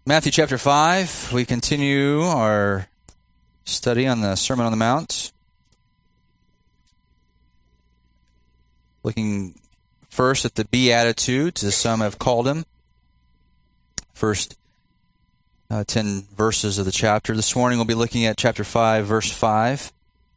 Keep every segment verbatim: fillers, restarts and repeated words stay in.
Matthew chapter five, we continue our study on the Sermon on the Mount. Looking first at the Beatitudes, as some have called them. First uh, ten verses of the chapter. This morning we'll be looking at chapter five, verse five.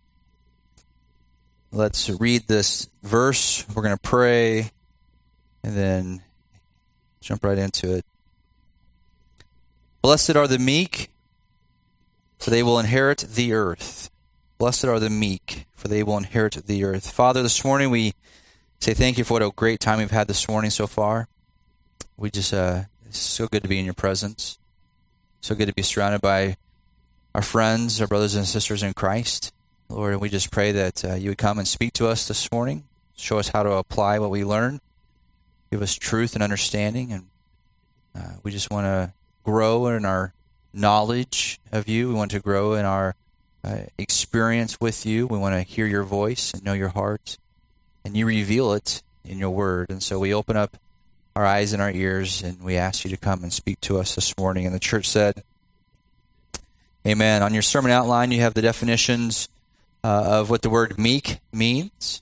Let's read this verse. We're going to pray and then jump right into it. Blessed are the meek, for they will inherit the earth. Blessed are the meek, for they will inherit the earth. Father, this morning we say thank you for what a great time we've had this morning so far. We just, uh, it's so good to be in your presence. So good to be surrounded by our friends, our brothers and sisters in Christ. Lord, and we just pray that uh, you would come and speak to us this morning. Show us how to apply what we learn. Give us truth and understanding. And uh, we just want to grow in our knowledge of you. We want to grow in our uh, experience with you. We want to hear your voice and know your heart. And you reveal it in your word. And so we open up our eyes and our ears, and we ask you to come and speak to us this morning. And the church said, amen. On your sermon outline, you have the definitions uh, of what the word meek means.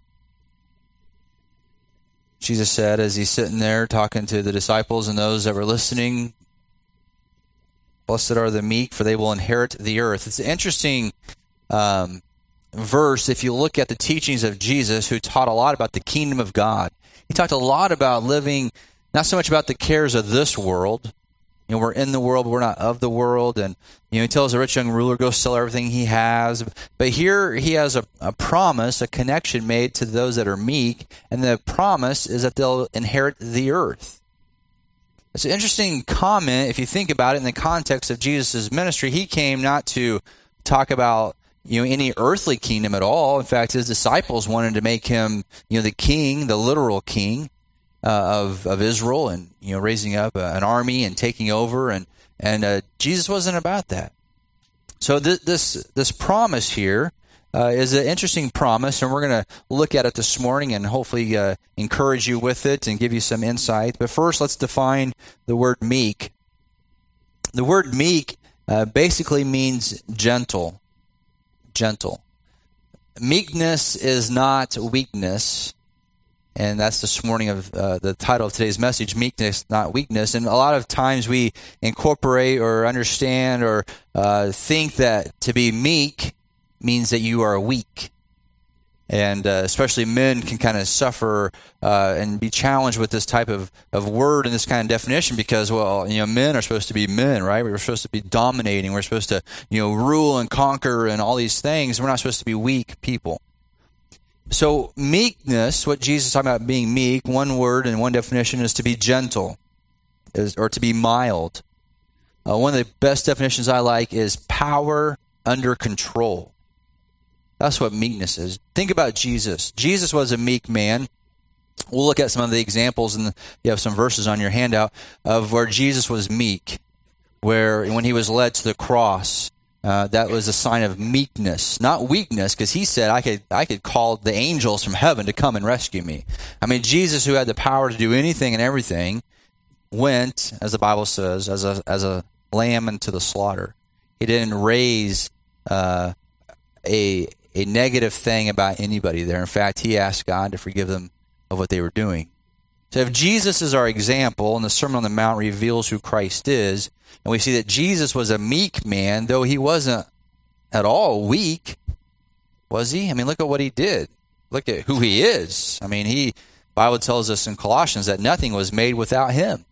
Jesus said, as he's sitting there talking to the disciples and those that were listening, blessed are the meek, for they will inherit the earth. It's an interesting um, verse if you look at the teachings of Jesus, who taught a lot about the kingdom of God. He talked a lot about living, not so much about the cares of this world. You know, we're in the world, but we're not of the world. And, you know, he tells a rich young ruler, go sell everything he has. But here he has a, a promise, a connection made to those that are meek. And the promise is that they'll inherit the earth. It's an interesting comment if you think about it in the context of Jesus' ministry. He came not to talk about, you know, any earthly kingdom at all. In fact, his disciples wanted to make him, you know, the king, the literal king uh, of of Israel, and, you know, raising up a, an army and taking over. And and uh, Jesus wasn't about that. So th- this this promise here Uh, is an interesting promise, and we're going to look at it this morning and hopefully uh, encourage you with it and give you some insight. But first, let's define the word meek. The word meek uh, basically means gentle. Gentle. Meekness is not weakness, and that's this morning of uh, the title of today's message, meekness, not weakness. And a lot of times we incorporate or understand or uh, think that to be meek means that you are weak. And uh, especially men can kind of suffer uh, and be challenged with this type of, of word and this kind of definition because, well, you know, men are supposed to be men, right? We're supposed to be dominating. We're supposed to, you know, rule and conquer and all these things. We're not supposed to be weak people. So meekness, what Jesus is talking about being meek, one word and one definition is to be gentle, is, or to be mild. Uh, one of the best definitions I like is power under control. That's what meekness is. Think about Jesus. Jesus was a meek man. We'll look at some of the examples, and you have some verses on your handout of where Jesus was meek, where when he was led to the cross, uh, that was a sign of meekness, not weakness, because he said, I could I could call the angels from heaven to come and rescue me. I mean, Jesus, who had the power to do anything and everything, went, as the Bible says, as a as a lamb into the slaughter. He didn't raise uh, a a negative thing about anybody there. In fact, he asked God to forgive them of what they were doing. So if Jesus is our example, and the Sermon on the Mount reveals who Christ is, and we see that Jesus was a meek man, though he wasn't at all weak, was he? I mean, look at what he did. Look at who he is. I mean, he, Bible tells us in Colossians that nothing was made without him.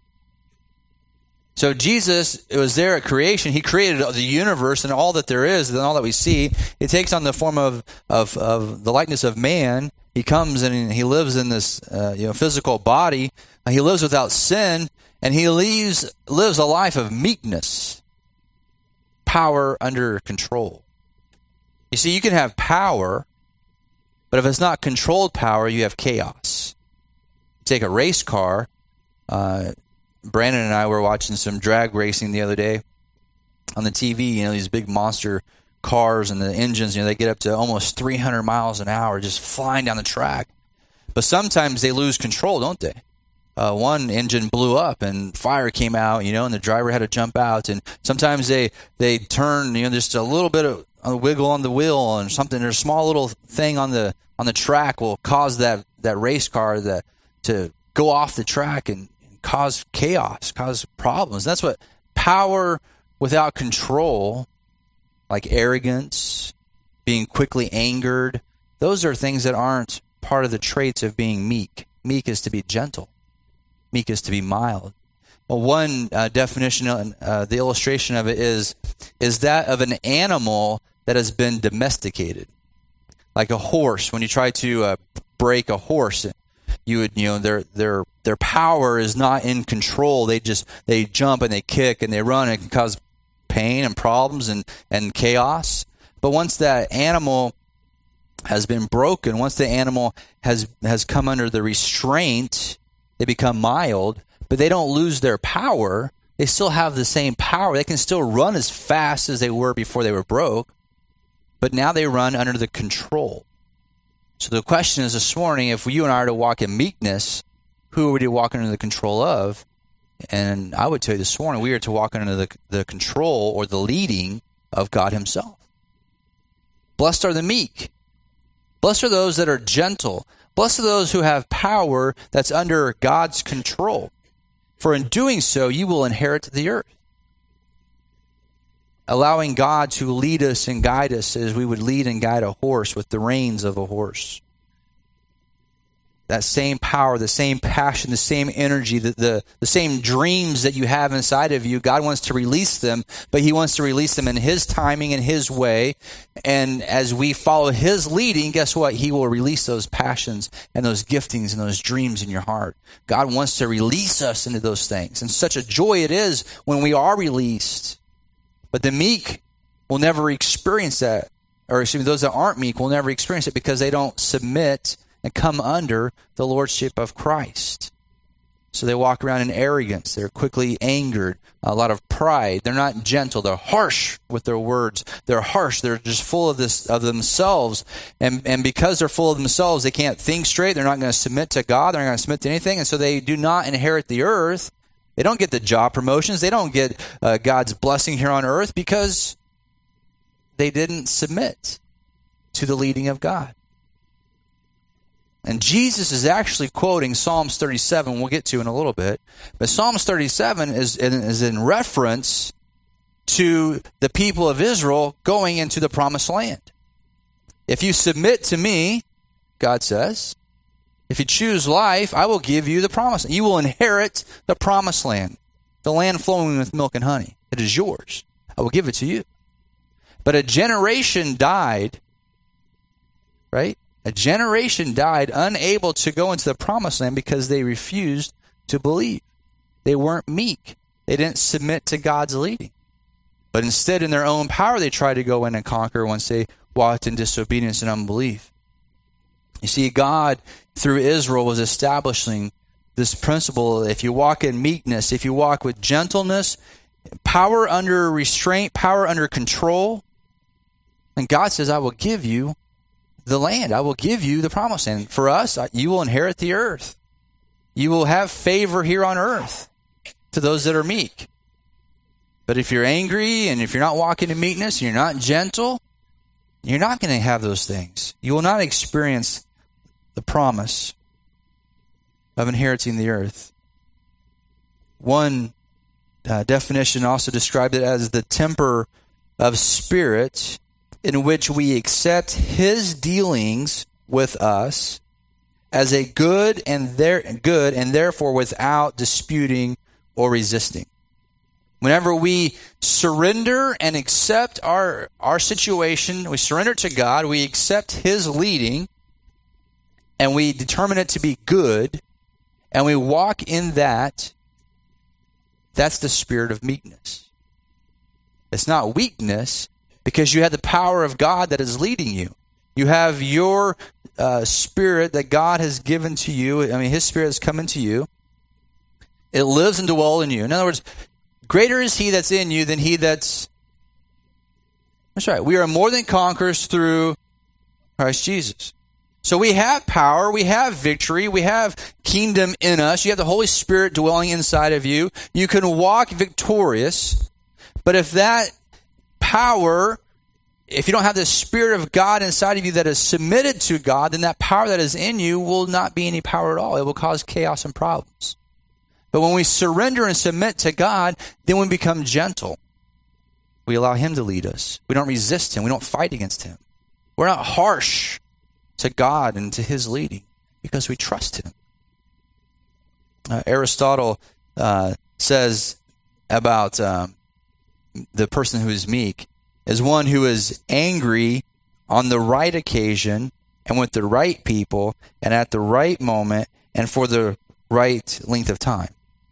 So Jesus, it was there at creation. He created the universe and all that there is and all that we see. It takes on the form of, of, of the likeness of man. He comes and he lives in this uh, you know physical body. He lives without sin, and he leaves, lives a life of meekness, power under control. You see, you can have power, but if it's not controlled power, you have chaos. Take a race car. Uh, Brandon and I were watching some drag racing the other day on the T V. You know, these big monster cars and the engines, you know, they get up to almost three hundred miles an hour just flying down the track. But sometimes they lose control, don't they? uh, one engine blew up and fire came out, you know, and the driver had to jump out. And sometimes they, they turn, you know, just a little bit of a wiggle on the wheel and something, or a small little thing on the on the track will cause that, that race car that to go off the track and cause chaos, cause problems. That's what power without control, like arrogance, being quickly angered, those are things that aren't part of the traits of being meek. Meek is to be gentle. Meek is to be mild. Well, one uh, definition, uh, the illustration of it is, is that of an animal that has been domesticated. Like a horse, when you try to uh, break a horse, you would, you know, their their their power is not in control. They just they jump and they kick and they run, and it can cause pain and problems and, and chaos. But once that animal has been broken, once the animal has has come under the restraint, they become mild, but they don't lose their power. They still have the same power. They can still run as fast as they were before they were broke, but now they run under the control. So the question is this morning, if you and I are to walk in meekness, who are we to walk under the control of? And I would tell you this morning, we are to walk under the, the control or the leading of God himself. Blessed are the meek. Blessed are those that are gentle. Blessed are those who have power that's under God's control. For in doing so, you will inherit the earth. Allowing God to lead us and guide us as we would lead and guide a horse with the reins of a horse. That same power, the same passion, the same energy, the, the, the same dreams that you have inside of you, God wants to release them, but he wants to release them in his timing and his way. And as we follow his leading, guess what? He will release those passions and those giftings and those dreams in your heart. God wants to release us into those things. And such a joy it is when we are released. But the meek will never experience that. Or excuse me, those that aren't meek will never experience it because they don't submit and come under the lordship of Christ. So they walk around in arrogance. They're quickly angered, a lot of pride. They're not gentle. They're harsh with their words. They're harsh. They're just full of this of themselves. And, and because they're full of themselves, they can't think straight. They're not going to submit to God. They're not going to submit to anything. And so they do not inherit the earth. They don't get the job promotions. They don't get uh, God's blessing here on earth because they didn't submit to the leading of God. And Jesus is actually quoting Psalms thirty-seven, we'll get to in a little bit. But Psalms thirty-seven is, is in reference to the people of Israel going into the promised land. If you submit to me, God says, if you choose life, I will give you the promise. You will inherit the promised land, the land flowing with milk and honey. It is yours. I will give it to you. But a generation died, right? A generation died unable to go into the promised land because they refused to believe. They weren't meek. They didn't submit to God's leading. But instead, in their own power, they tried to go in and conquer once they walked in disobedience and unbelief. You see, God, through Israel, was establishing this principle. If you walk in meekness, if you walk with gentleness, power under restraint, power under control, and God says, I will give you the land. I will give you the promised land. For us, you will inherit the earth. You will have favor here on earth to those that are meek. But if you're angry and if you're not walking in meekness and you're not gentle, you're not going to have those things. You will not experience the promise of inheriting the earth. One uh, definition also described it as the temper of spirit in which we accept his dealings with us as a good and there good and therefore without disputing or resisting. Whenever we surrender and accept our our situation, we surrender to God, we accept his leading, and we determine it to be good, and we walk in that, that's the spirit of meekness. It's not weakness, because you have the power of God that is leading you. You have your uh, spirit that God has given to you. I mean, his spirit has come into you. It lives and dwells in you. In other words, greater is he that's in you than he that's... That's right. We are more than conquerors through Christ Jesus. So we have power, we have victory, we have kingdom in us. You have the Holy Spirit dwelling inside of you. You can walk victorious. But if that power, if you don't have the Spirit of God inside of you that is submitted to God, then that power that is in you will not be any power at all. It will cause chaos and problems. But when we surrender and submit to God, then we become gentle. We allow Him to lead us. We don't resist Him. We don't fight against Him. We're not harsh to God and to His leading because we trust Him. Uh, Aristotle uh, says about um, the person who is meek is one who is angry on the right occasion and with the right people and at the right moment and for the right length of time.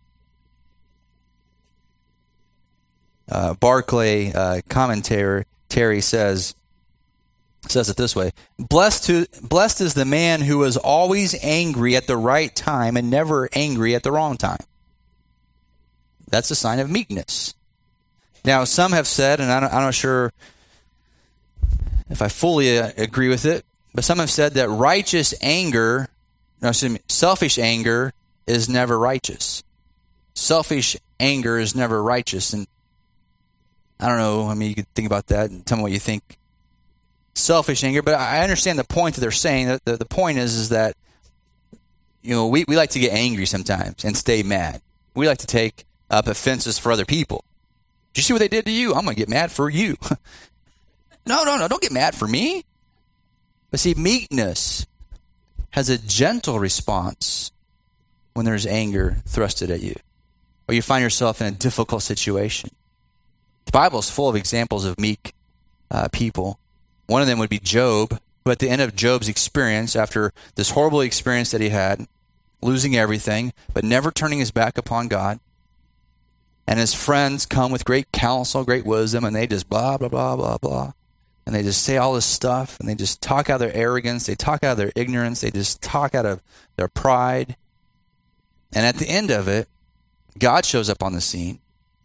Uh, Barclay uh, commentary Terry says says it this way: blessed to blessed is the man who is always angry at the right time and never angry at the wrong time. That's a sign of meekness. Now, some have said, and I'm not sure if I fully uh, agree with it, but some have said that righteous anger, no, excuse me, selfish anger is never righteous. Selfish anger is never righteous, and I don't know. I mean, you could think about that and tell me what you think. Selfish anger, but I understand the point that they're saying. That the, the point is, is that, you know, we, we like to get angry sometimes and stay mad. We like to take up offenses for other people. Did you see what they did to you? I'm going to get mad for you. no, no, no, don't get mad for me. But see, meekness has a gentle response when there's anger thrusted at you, or you find yourself in a difficult situation. The Bible is full of examples of meek uh, people. One of them would be Job, who at the end of Job's experience, after this horrible experience that he had, losing everything, but never turning his back upon God, and his friends come with great counsel, great wisdom, and they just blah, blah, blah, blah, blah. And they just say all this stuff, and they just talk out of their arrogance, they talk out of their ignorance, they just talk out of their pride. And at the end of it, God shows up on the scene.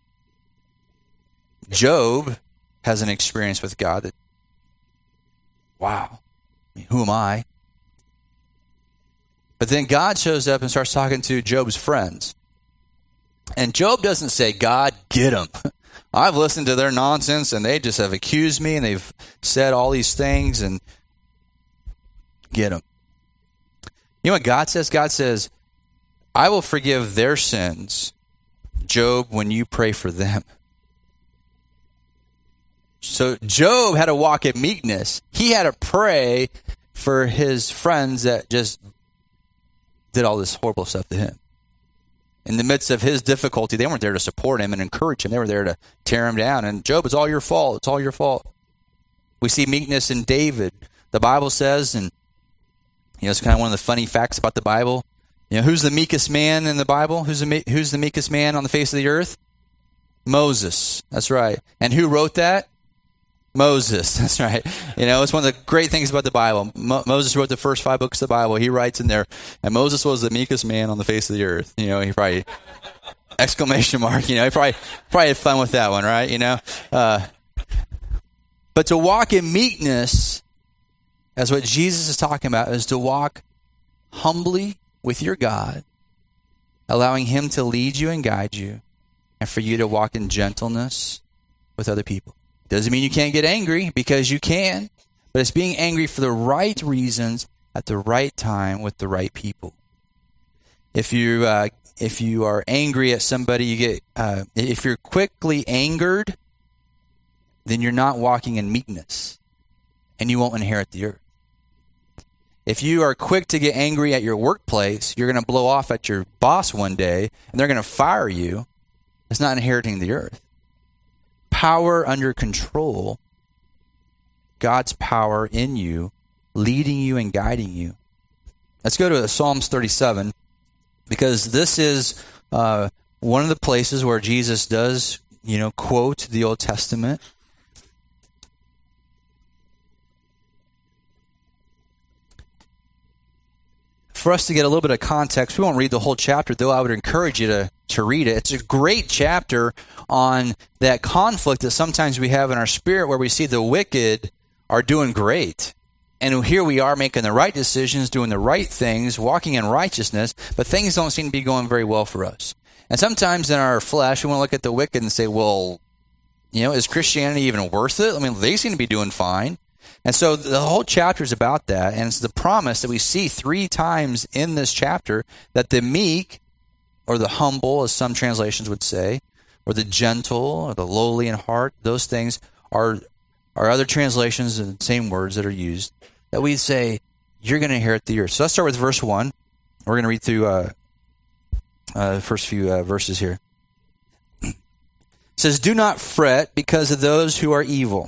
Job has an experience with God that, wow, I mean, who am I? But then God shows up and starts talking to Job's friends. And Job doesn't say, God, get them. I've listened to their nonsense, and they just have accused me, and they've said all these things, and get them. You know what God says? God says, I will forgive their sins, Job, when you pray for them. So Job had to walk in meekness. He had to pray for his friends that just did all this horrible stuff to him. In the midst of his difficulty, they weren't there to support him and encourage him. They were there to tear him down. And Job, it's all your fault. It's all your fault. We see meekness in David. The Bible says, and you know, it's kind of one of the funny facts about the Bible. You know, who's the meekest man in the Bible? Who's the who's the meekest man on the face of the earth? Moses. That's right. And who wrote that? Moses. That's right. You know, it's one of the great things about the Bible. Mo- Moses wrote the first five books of the Bible. He writes in there, and Moses was the meekest man on the face of the earth. You know, he probably, exclamation mark, you know, he probably, probably had fun with that one, right? You know, uh, but to walk in meekness, as what Jesus is talking about, is to walk humbly with your God, allowing Him to lead you and guide you, and for you to walk in gentleness with other people. Doesn't mean you can't get angry, because you can, but it's being angry for the right reasons at the right time with the right people. If you uh, if you are angry at somebody, you get uh, if you're quickly angered, then you're not walking in meekness, and you won't inherit the earth. If you are quick to get angry at your workplace, you're going to blow off at your boss one day, and they're going to fire you. It's not inheriting the earth. Power under control, God's power in you, leading you and guiding you. Let's go to Psalms thirty-seven, because this is uh, one of the places where Jesus does, you know, quote the Old Testament. For us to get a little bit of context, we won't read the whole chapter, though I would encourage you to, to read it. It's a great chapter on that conflict that sometimes we have in our spirit, where we see the wicked are doing great And here we are making the right decisions, doing the right things, walking in righteousness, but things don't seem to be going very well for us. And sometimes in our flesh, we want to look at the wicked and say, well, you know, is Christianity even worth it? I mean, they seem to be doing fine. And so the whole chapter is about that, and it's the promise that we see three times in this chapter that the meek, or the humble, as some translations would say, or the gentle, or the lowly in heart, those things are, are other translations and same words that are used, that we say, you're going to inherit the earth. So let's start with verse one. We're going to read through uh, uh, the first few uh, verses here. It says, do not fret because of those who are evil,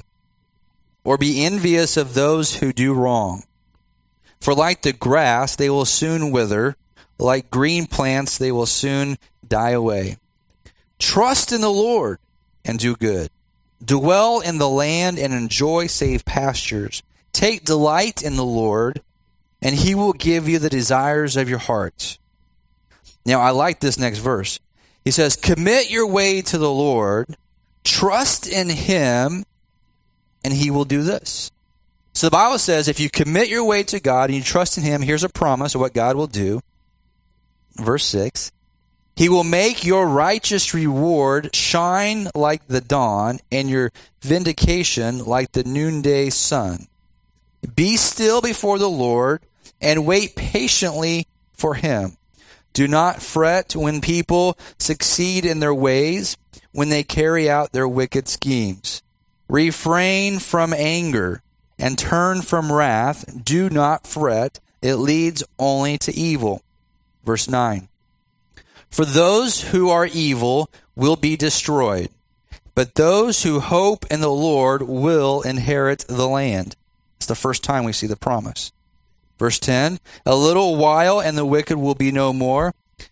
or be envious of those who do wrong. For like the grass, they will soon wither. Like green plants, they will soon die away. Trust in the Lord and do good. Dwell in the land and enjoy safe pastures. Take delight in the Lord, and he will give you the desires of your heart. Now, I like this next verse. He says, commit your way to the Lord, trust in him, and he will do this. So the Bible says if you commit your way to God and you trust in him, here's a promise of what God will do. Verse six, he will make your righteous reward shine like the dawn and your vindication like the noonday sun. Be still before the Lord and wait patiently for him. Do not fret when people succeed in their ways, when they carry out their wicked schemes. Refrain from anger and turn from wrath. Do not fret. It leads only to evil. Verse nine. For those who are evil will be destroyed, but those who hope in the Lord will inherit the land. It's the first time we see the promise. Verse ten. A little while and the wicked will be no more.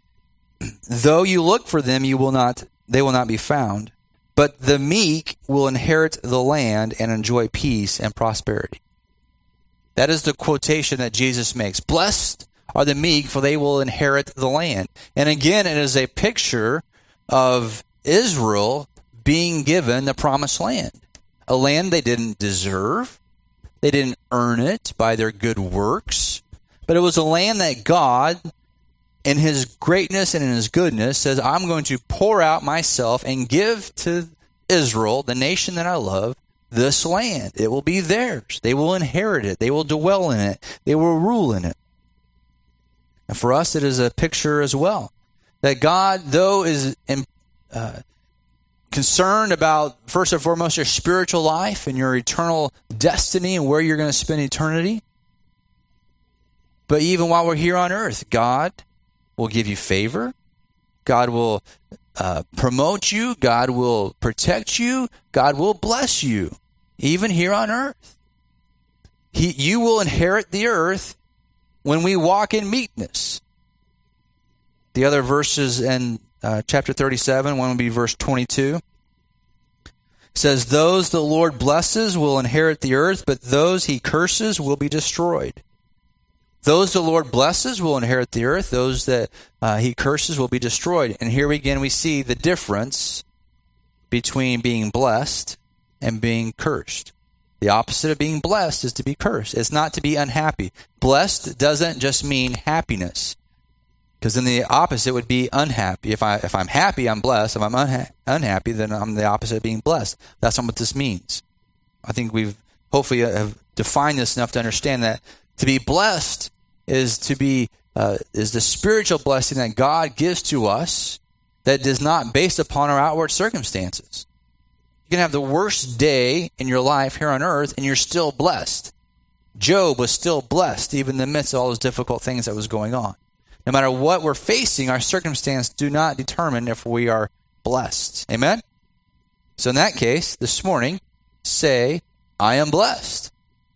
Though you look for them, you will not, they will not be found. But the meek will inherit the land and enjoy peace and prosperity. That is the quotation that Jesus makes. Blessed are the meek, for they will inherit the land. And again, it is a picture of Israel being given the promised land. A land they didn't deserve. They didn't earn it by their good works. But it was a land that God, in his greatness and in his goodness, says, I'm going to pour out myself and give to Israel, the nation that I love, this land. It will be theirs. They will inherit it. They will dwell in it. They will rule in it. And for us, it is a picture as well. That God, though, is uh, concerned about, first and foremost, your spiritual life and your eternal destiny and where you're going to spend eternity. But even while we're here on earth, God will give you favor. God will uh, promote you. God will protect you. God will bless you, even here on earth. He, you will inherit the earth when we walk in meekness. The other verses in uh, chapter thirty-seven, one will be verse twenty-two. It says, those the Lord blesses will inherit the earth, but those he curses will be destroyed. Those the Lord blesses will inherit the earth. Those that uh, he curses will be destroyed. And here again we see the difference between being blessed and being cursed. The opposite of being blessed is to be cursed. It's not to be unhappy. Blessed doesn't just mean happiness, because then the opposite would be unhappy. If, I, if I'm happy, I'm blessed. If I'm unha- unhappy, then I'm the opposite of being blessed. That's not what this means. I think we've hopefully have defined this enough to understand that to be blessed is to be uh, is the spiritual blessing that God gives to us that is not based upon our outward circumstances. You can have the worst day in your life here on earth and you're still blessed. Job was still blessed even in the midst of all those difficult things that was going on. No matter what we're facing, our circumstance do not determine if we are blessed. Amen? So in that case, this morning, say, I am blessed.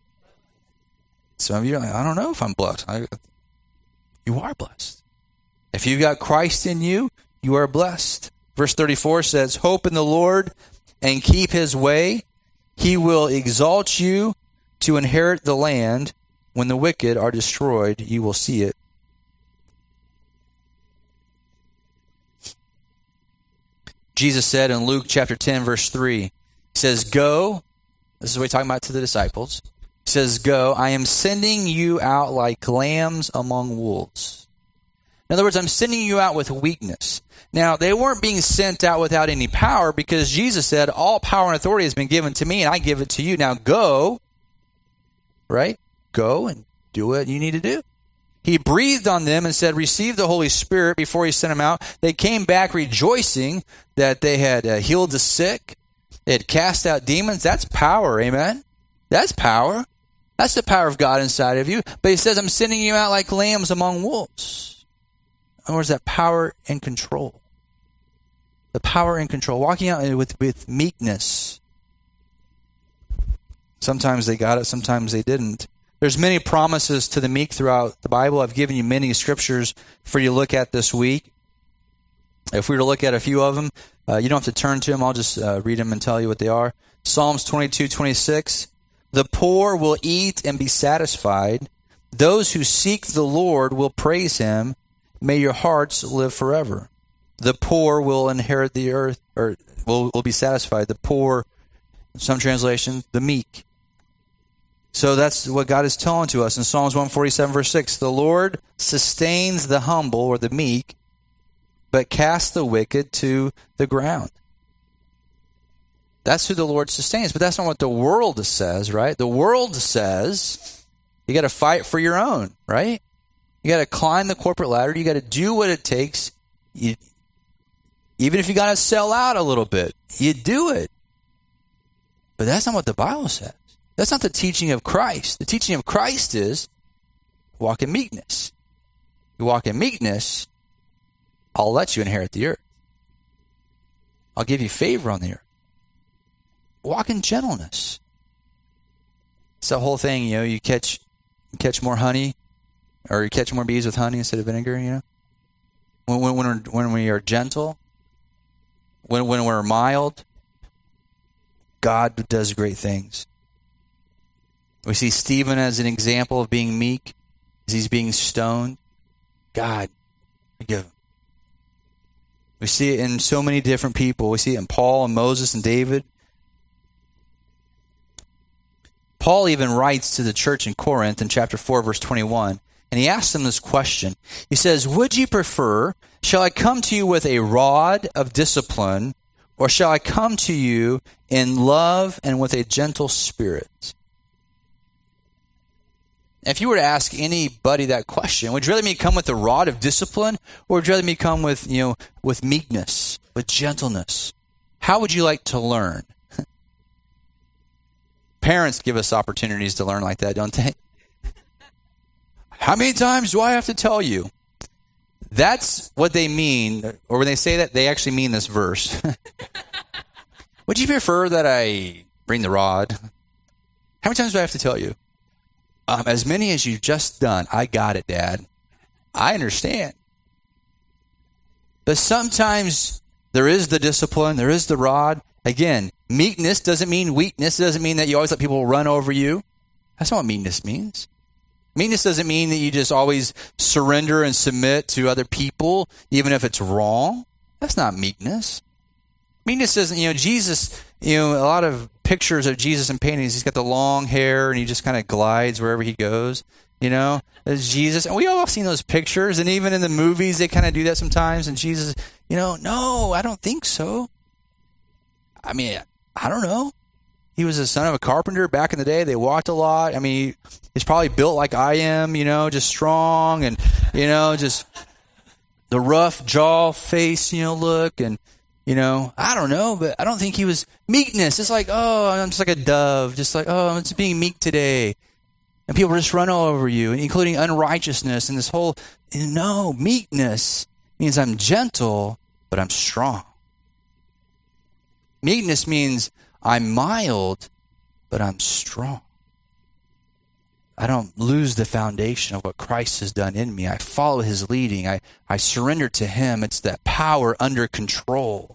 Some of you are like, I don't know if I'm blessed. I, you are blessed. If you've got Christ in you, you are blessed. Verse thirty-four says, hope in the Lord and keep his way. He will exalt you to inherit the land. When the wicked are destroyed, you will see it. Jesus said in Luke chapter ten, verse three, he says, go, this is what he's talking about to the disciples, He says, go, I am sending you out like lambs among wolves. In other words, I'm sending you out with weakness. Now, they weren't being sent out without any power because Jesus said, all power and authority has been given to me and I give it to you. Now go, right? Go and do what you need to do. He breathed on them and said, receive the Holy Spirit before he sent them out. They came back rejoicing that they had uh, healed the sick. They had cast out demons. That's power, amen? That's power. That's the power of God inside of you. But he says, I'm sending you out like lambs among wolves. In other words, that power and control. The power and control. Walking out with, with meekness. Sometimes they got it, sometimes they didn't. There's many promises to the meek throughout the Bible. I've given you many scriptures for you to look at this week. If we were to look at a few of them, uh, you don't have to turn to them. I'll just uh, read them and tell you what they are. Psalms twenty-two twenty-six. The poor will eat and be satisfied. Those who seek the Lord will praise him. May your hearts live forever. The poor will inherit the earth, or will, will be satisfied. The poor, some translations, the meek. So that's what God is telling to us in Psalms one forty-seven, verse six. The Lord sustains the humble or the meek, but casts the wicked to the ground. That's who the Lord sustains, but that's not what the world says, right? The world says you got to fight for your own, right? You got to climb the corporate ladder. You got to do what it takes. You, even if you got to sell out a little bit, you do it. But that's not what the Bible says. That's not the teaching of Christ. The teaching of Christ is walk in meekness. You walk in meekness, I'll let you inherit the earth. I'll give you favor on the earth. Walk in gentleness. It's the whole thing, you know, you catch you catch more honey, or you catch more bees with honey instead of vinegar, you know. When when when, we're, when we are gentle, when when we're mild, God does great things. We see Stephen as an example of being meek as he's being stoned. God, forgive him. We see it in so many different people. We see it in Paul and Moses and David. Paul even writes to the church in Corinth in chapter four, verse twenty-one, and he asks them this question. He says, would you prefer, shall I come to you with a rod of discipline, or shall I come to you in love and with a gentle spirit? If you were to ask anybody that question, would you rather me come with a rod of discipline, or would you rather me come with, you know, with meekness, with gentleness? How would you like to learn? Parents give us opportunities to learn like that, don't they? How many times do I have to tell you? That's what they mean, or when they say that, they actually mean this verse. Would you prefer that I bring the rod? How many times do I have to tell you? Um, as many as you've just done. I got it, Dad. I understand. But sometimes there is the discipline, there is the rod. Again, meekness doesn't mean weakness. It doesn't mean that you always let people run over you. That's not what meekness means. Meekness doesn't mean that you just always surrender and submit to other people, even if it's wrong. That's not meekness. Meekness doesn't, you know, Jesus, you know, a lot of pictures of Jesus in paintings, he's got the long hair and he just kind of glides wherever he goes, you know, as Jesus. And we all have seen those pictures, and even in the movies, they kind of do that sometimes. And Jesus, you know, no, I don't think so. I mean, I don't know. He was the son of a carpenter back in the day. They walked a lot. I mean, he's probably built like I am, you know, just strong and, you know, just the rough jaw face, you know, look. And, you know, I don't know, but I don't think he was meekness. It's like, oh, I'm just like a dove, just like, oh, I'm just being meek today. And people just run all over you, including unrighteousness and this whole, no, meekness means I'm gentle, but I'm strong. Meekness means I'm mild, but I'm strong. I don't lose the foundation of what Christ has done in me. I follow his leading. I, I surrender to him. It's that power under control.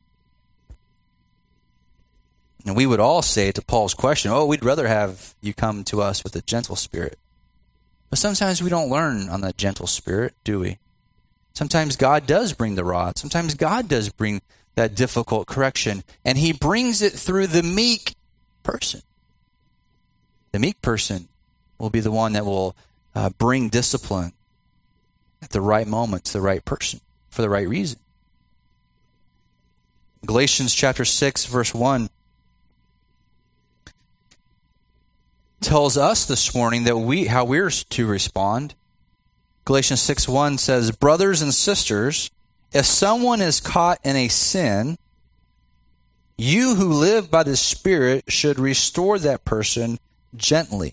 And we would all say to Paul's question, oh, we'd rather have you come to us with a gentle spirit. But sometimes we don't learn on that gentle spirit, do we? Sometimes God does bring the rod. Sometimes God does bring that difficult correction, and he brings it through the meek person. The meek person will be the one that will uh, bring discipline at the right moment to the right person for the right reason. Galatians chapter six, verse one tells us this morning that we how we're to respond. Galatians six one says, "Brothers and sisters, if someone is caught in a sin, you who live by the Spirit should restore that person gently.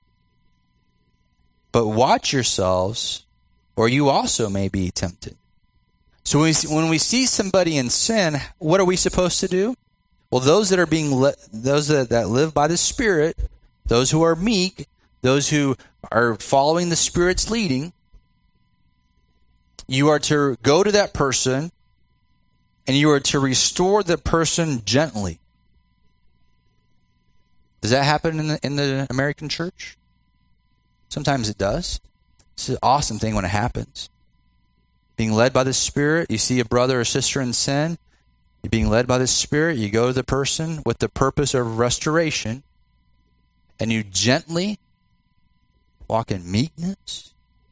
But watch yourselves, or you also may be tempted." So when we see, when we see somebody in sin, what are we supposed to do? Well, those that are being le- those that, that live by the Spirit, those who are meek, those who are following the Spirit's leading, you are to go to that person and you are to restore the person gently. Does that happen in the, in the American church? Sometimes it does. It's an awesome thing when it happens. Being led by the Spirit, you see a brother or sister in sin, you're being led by the Spirit, you go to the person with the purpose of restoration, and you gently walk in meekness,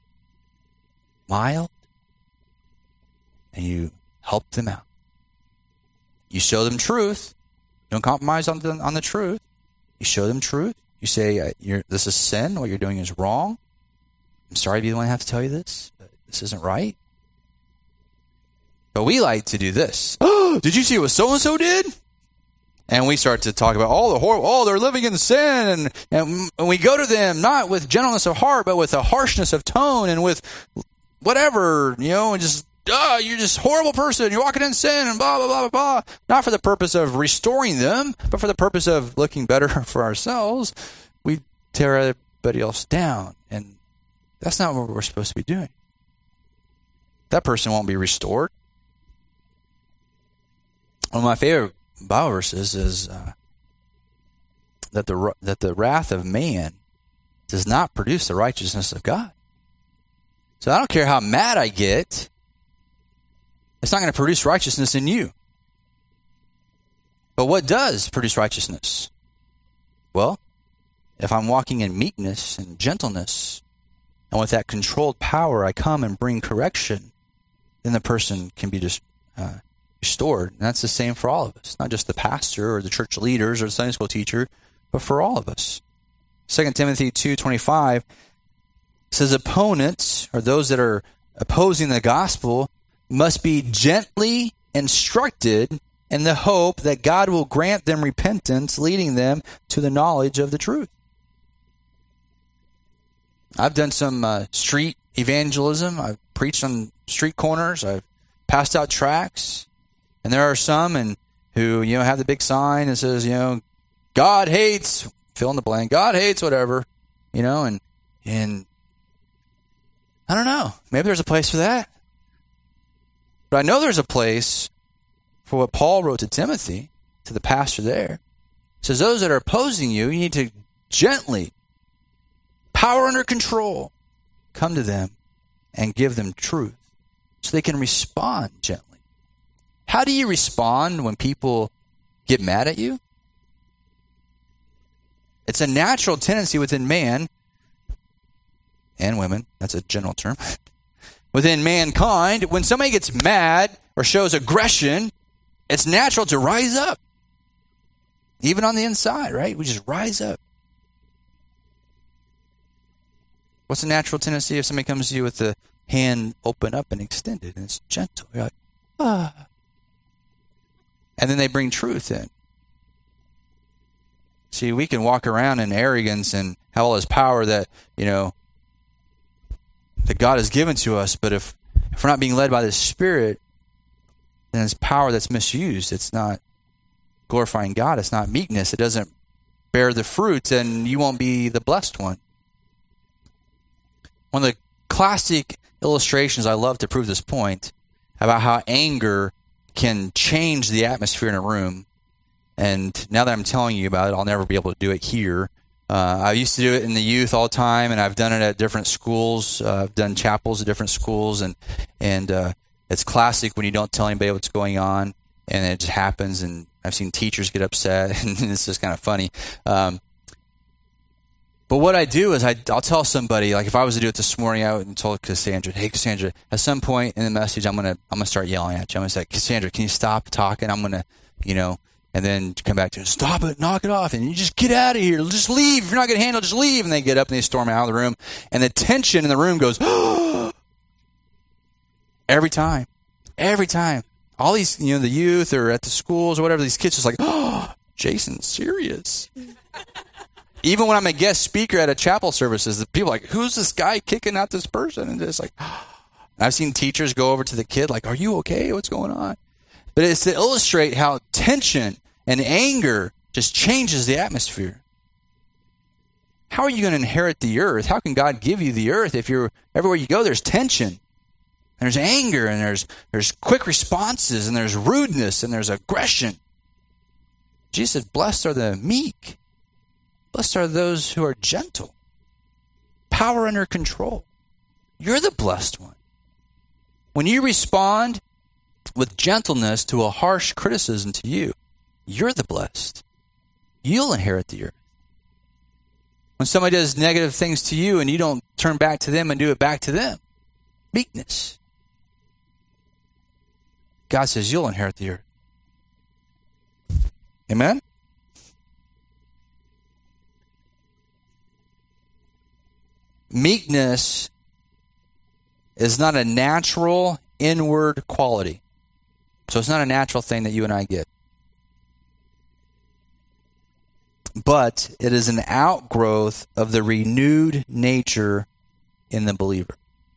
mild, and you help them out. You show them truth. You don't compromise on the, on the truth. You show them truth. You say, you're, this is sin. What you're doing is wrong. I'm sorry to be the one to have to tell you this, but this isn't right. But we like to do this. Oh, did you see what so-and-so did? And we start to talk about all the horrible, oh, they're living in sin. And, and we go to them not with gentleness of heart, but with a harshness of tone and with whatever, you know, and just, oh, you're just a horrible person. You're walking in sin and blah, blah, blah, blah, blah. Not for the purpose of restoring them, but for the purpose of looking better for ourselves. We tear everybody else down. And that's not what we're supposed to be doing. That person won't be restored. One of my favorite Bible verses is uh, that the that the wrath of man does not produce the righteousness of God. So I don't care how mad I get, it's not going to produce righteousness in you. But what does produce righteousness? Well, if I'm walking in meekness and gentleness, and with that controlled power I come and bring correction, then the person can be just uh, restored. And that's the same for all of us, not just the pastor or the church leaders or the Sunday school teacher, but for all of us. Second Timothy two twenty-five says opponents, or those that are opposing the gospel, must be gently instructed in the hope that God will grant them repentance, leading them to the knowledge of the truth. I've done some uh, street evangelism. I've preached on street corners. I've passed out tracts. And there are some and who, you know, have the big sign that says, you know, God hates, fill in the blank, God hates whatever, you know, and, and I don't know, maybe there's a place for that. But I know there's a place for what Paul wrote to Timothy, to the pastor there. It says, those that are opposing you, you need to gently, power under control, come to them and give them truth so they can respond gently. How do you respond when people get mad at you? It's a natural tendency within man and women, that's a general term, within mankind, when somebody gets mad or shows aggression, it's natural to rise up. Even on the inside, right? We just rise up. What's the natural tendency if somebody comes to you with the hand open up and extended and it's gentle? You're like, ah. And then they bring truth in. See, we can walk around in arrogance and have all this power that, you know, that God has given to us. But if, if we're not being led by the Spirit, then it's power that's misused. It's not glorifying God. It's not meekness. It doesn't bear the fruit, and you won't be the blessed one. One of the classic illustrations I love to prove this point about how anger can change the atmosphere in a room. And now that I'm telling you about it, I'll never be able to do it here. Uh, I used to do it in the youth all the time, and I've done it at different schools. Uh, I've done chapels at different schools, and and uh, it's classic when you don't tell anybody what's going on, and it just happens. And I've seen teachers get upset, and it's just kind of funny. Um, But what I do is I, I'll tell somebody, like if I was to do it this morning, I would have told Cassandra, hey, Cassandra, at some point in the message, I'm going to I'm gonna start yelling at you. I'm going to say, Cassandra, can you stop talking? I'm going to, you know, and then come back to, stop it, knock it off, and you just get out of here. Just leave. If you're not going to handle it, just leave. And they get up and they storm out of the room. And the tension in the room goes, every time. Every time. All these, you know, the youth or at the schools or whatever, these kids just like, oh, Jason's serious. Even when I'm a guest speaker at a chapel services, the people are like, who's this guy kicking out this person? And it's like, oh. I've seen teachers go over to the kid like, are you okay? What's going on? But it's to illustrate how tension and anger just changes the atmosphere. How are you going to inherit the earth? How can God give you the earth if you're everywhere you go, there's tension, there's anger, and there's there's quick responses, and there's rudeness, and there's aggression. Jesus said, blessed are the meek. Blessed are those who are gentle. Power under control. You're the blessed one. When you respond with gentleness to a harsh criticism to you, you're the blessed. You'll inherit the earth. When somebody does negative things to you and you don't turn back to them and do it back to them, meekness. God says you'll inherit the earth. Amen? Meekness is not a natural inward quality. So it's not a natural thing that you and I get. But it is an outgrowth of the renewed nature in the believer.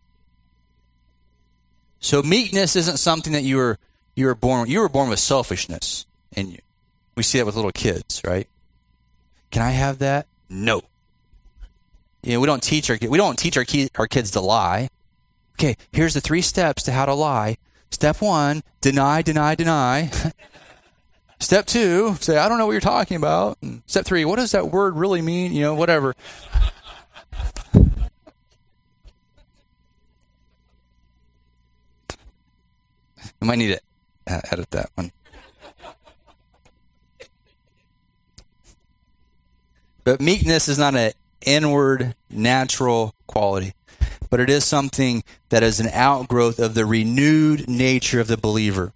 So meekness isn't something that you were you were born you were born with selfishness in you. We see that with little kids, right? Can I have that? No. You know, we don't teach our we don't teach our ki- our kids to lie. Okay, here's the three steps to how to lie. Step one, deny, deny, deny. Step two, say, I don't know what you're talking about. And step three, what does that word really mean? You know, whatever. I might need to edit that one. But meekness is not an inward, natural quality, but it is something that is an outgrowth of the renewed nature of the believer.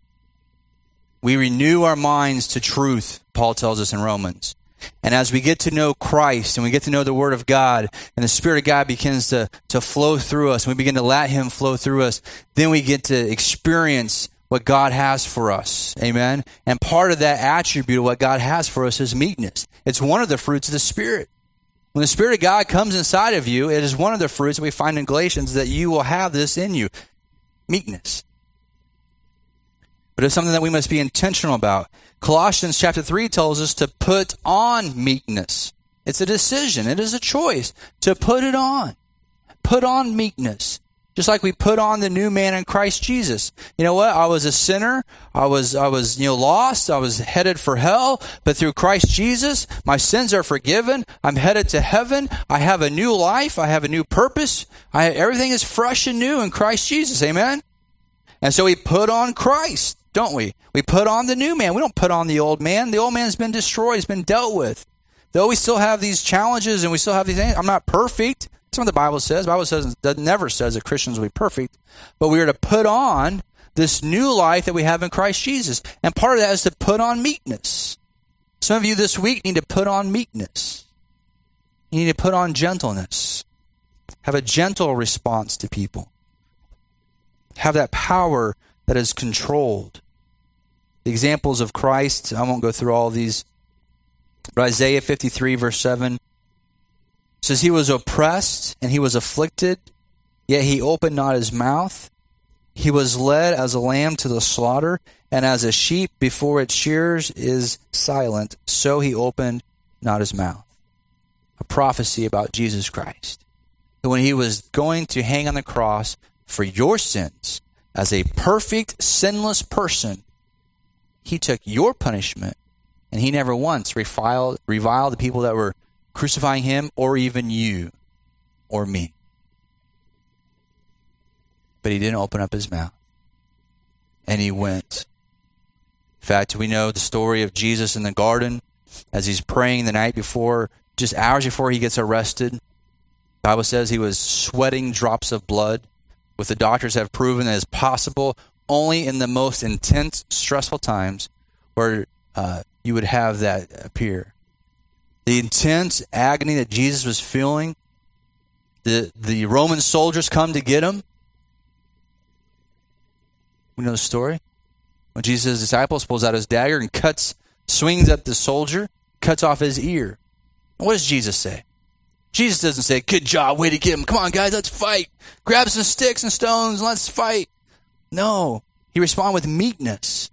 We renew our minds to truth, Paul tells us in Romans. And as we get to know Christ and we get to know the Word of God and the Spirit of God begins to, to flow through us and we begin to let Him flow through us, then we get to experience what God has for us. Amen? And part of that attribute of what God has for us is meekness. It's one of the fruits of the Spirit. When the Spirit of God comes inside of you, it is one of the fruits that we find in Galatians that you will have this in you. Meekness. But it's something that we must be intentional about. Colossians chapter three tells us to put on meekness. It's a decision. It is a choice to put it on. Put on meekness. Just like we put on the new man in Christ Jesus. You know what? I was a sinner. I was, I was, you know, lost. I was headed for hell. But through Christ Jesus, my sins are forgiven. I'm headed to heaven. I have a new life. I have a new purpose. I, everything is fresh and new in Christ Jesus. Amen? And so we put on Christ, don't we? We put on the new man. We don't put on the old man. The old man's been destroyed. He's been dealt with. Though we still have these challenges and we still have these things, I'm not perfect. That's what the Bible says. The Bible says that never says that Christians will be perfect. But we are to put on this new life that we have in Christ Jesus. And part of that is to put on meekness. Some of you this week need to put on meekness. You need to put on gentleness. Have a gentle response to people. Have that power that is controlled. The examples of Christ, I won't go through all of these, but Isaiah fifty-three verse seven says, He was oppressed and He was afflicted, yet He opened not His mouth. He was led as a lamb to the slaughter, and as a sheep before its shearers is silent, so He opened not His mouth. A prophecy about Jesus Christ. When He was going to hang on the cross for your sins, as a perfect, sinless person, He took your punishment, and He never once reviled, reviled the people that were crucifying Him, or even you, or me. But He didn't open up His mouth, and He went. In fact, we know the story of Jesus in the garden, as He's praying the night before just hours before he gets arrested, the Bible says he was sweating drops of blood, which the doctors have proven that is possible only in the most intense, stressful times where uh, you would have that appear. The intense agony that Jesus was feeling, the, the Roman soldiers come to get him. We know the story. When Jesus' disciples pulls out his dagger and cuts, swings at the soldier, cuts off his ear. What does Jesus say? Jesus doesn't say, good job, way to get him. Come on, guys, let's fight. Grab some sticks and stones, let's fight. No, he responded with meekness.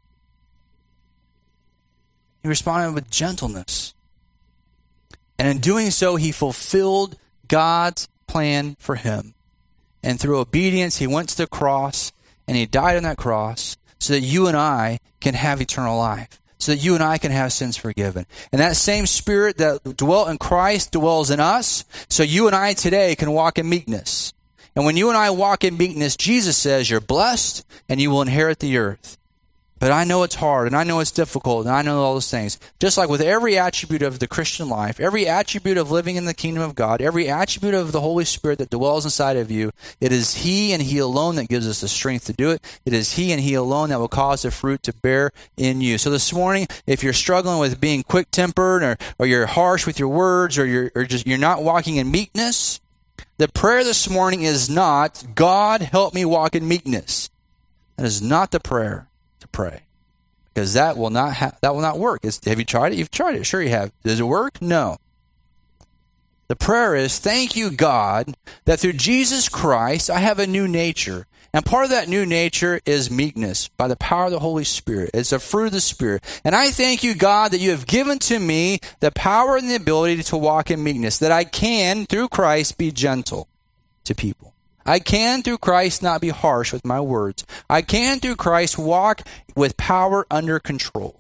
He responded with gentleness. And in doing so, he fulfilled God's plan for him. And through obedience, he went to the cross, and he died on that cross so that you and I can have eternal life, so that you and I can have sins forgiven. And that same Spirit that dwelt in Christ dwells in us, so you and I today can walk in meekness. And when you and I walk in meekness, Jesus says you're blessed and you will inherit the earth. But I know it's hard, and I know it's difficult, and I know all those things. Just like with every attribute of the Christian life, every attribute of living in the kingdom of God, every attribute of the Holy Spirit that dwells inside of you, it is He and He alone that gives us the strength to do it. It is He and He alone that will cause the fruit to bear in you. So this morning, if you're struggling with being quick-tempered, or, or you're harsh with your words, or you're, or just you're not walking in meekness, the prayer this morning is not, God, help me walk in meekness. That is not the prayer to pray, because that will not ha- that will not work. It's, have you tried it? You've tried it. Sure you have. Does it work? No. The prayer is, thank you, God, that through Jesus Christ I have a new nature. And part of that new nature is meekness by the power of the Holy Spirit. It's a fruit of the Spirit. And I thank you, God, that you have given to me the power and the ability to walk in meekness, that I can, through Christ, be gentle to people. I can, through Christ, not be harsh with my words. I can, through Christ, walk with power under control.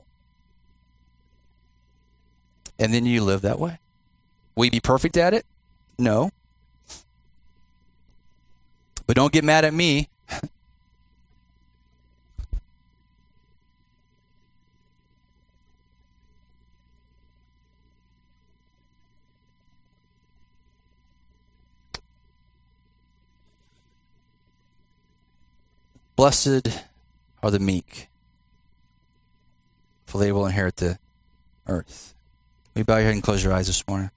And then you live that way. Will you be perfect at it? No. But don't get mad at me. Blessed are the meek, for they will inherit the earth. Will you bow your head and close your eyes this morning?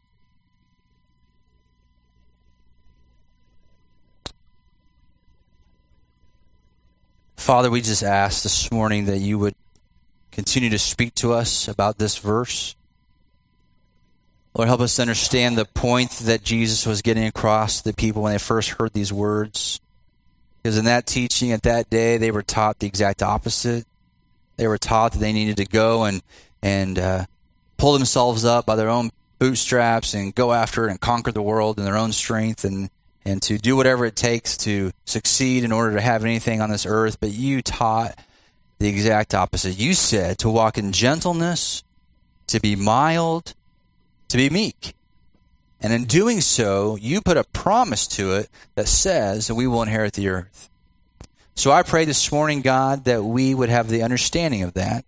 Father, we just ask this morning that you would continue to speak to us about this verse. Lord, help us to understand the point that Jesus was getting across to the people when they first heard these words. Because in that teaching at that day, they were taught the exact opposite. They were taught that they needed to go and and uh, pull themselves up by their own bootstraps and go after it and conquer the world in their own strength, and, and to do whatever it takes to succeed in order to have anything on this earth. But you taught the exact opposite. You said to walk in gentleness, to be mild, to be meek. And in doing so, you put a promise to it that says that we will inherit the earth. So I pray this morning, God, that we would have the understanding of that.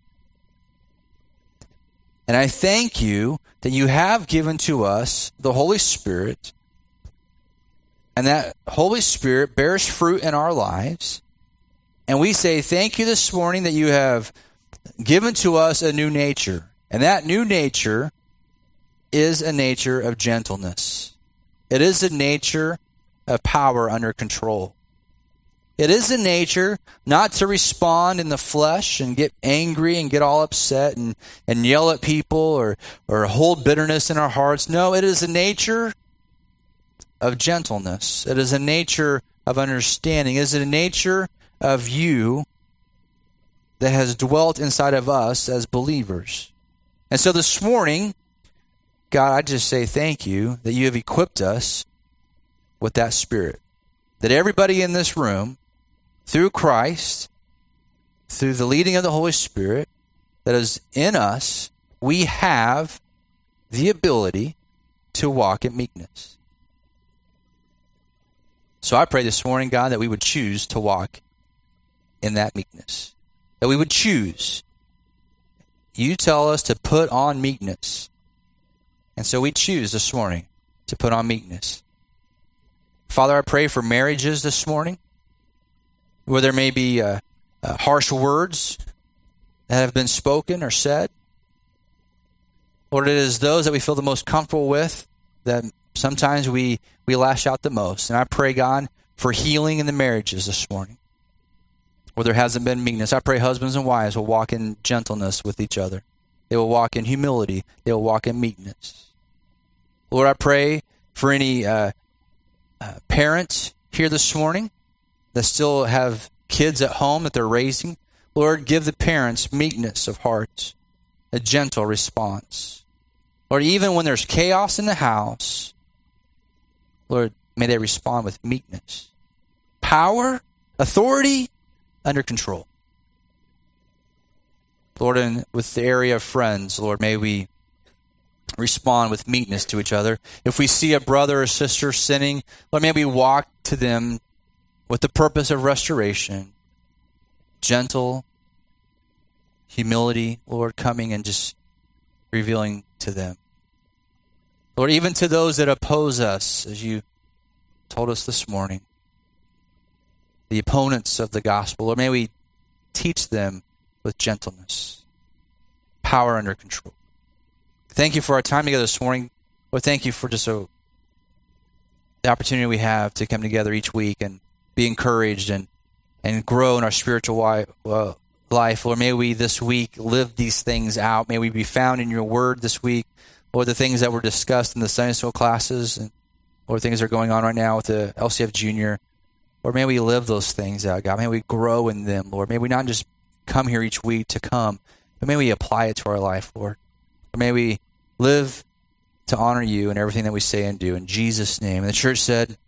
And I thank you that you have given to us the Holy Spirit, and that Holy Spirit bears fruit in our lives. And we say thank you this morning that you have given to us a new nature. And that new nature is a nature of gentleness. It is a nature of power under control. It is a nature not to respond in the flesh and get angry and get all upset and, and yell at people or, or hold bitterness in our hearts. No, it is a nature of gentleness. It is a nature of understanding. It is a nature of you that has dwelt inside of us as believers. And so this morning, God, I just say thank you that you have equipped us with that Spirit. That everybody in this room, through Christ, through the leading of the Holy Spirit that is in us, we have the ability to walk in meekness. So I pray this morning, God, that we would choose to walk in that meekness. That we would choose. You tell us to put on meekness. And so we choose this morning to put on meekness. Father, I pray for marriages this morning, where there may be uh, uh, harsh words that have been spoken or said. Lord, it is those that we feel the most comfortable with that sometimes we, we lash out the most. And I pray, God, for healing in the marriages this morning, where there hasn't been meekness. I pray husbands and wives will walk in gentleness with each other. They will walk in humility. They will walk in meekness. Lord, I pray for any uh, uh, parents here this morning that still have kids at home that they're raising. Lord, give the parents meekness of heart, a gentle response. Lord, even when there's chaos in the house, Lord, may they respond with meekness, power, authority, under control. Lord, and with the area of friends, Lord, may we respond with meekness to each other. If we see a brother or sister sinning, Lord, may we walk to them with the purpose of restoration, gentle humility, Lord, coming and just revealing to them. Lord, even to those that oppose us, as you told us this morning, the opponents of the gospel, Lord, may we teach them with gentleness, power under control. Thank you for our time together this morning. Lord, thank you for just a, the opportunity we have to come together each week and be encouraged and, and grow in our spiritual wi- uh, life. Lord, may we this week live these things out. May we be found in your word this week. Lord, the things that were discussed in the Sunday school classes and Lord, things that are going on right now with the L C F Junior. Lord, may we live those things out, God. May we grow in them, Lord. May we not just come here each week to come, but may we apply it to our life, Lord. Or may we live to honor you in everything that we say and do. In Jesus' name. And the church said,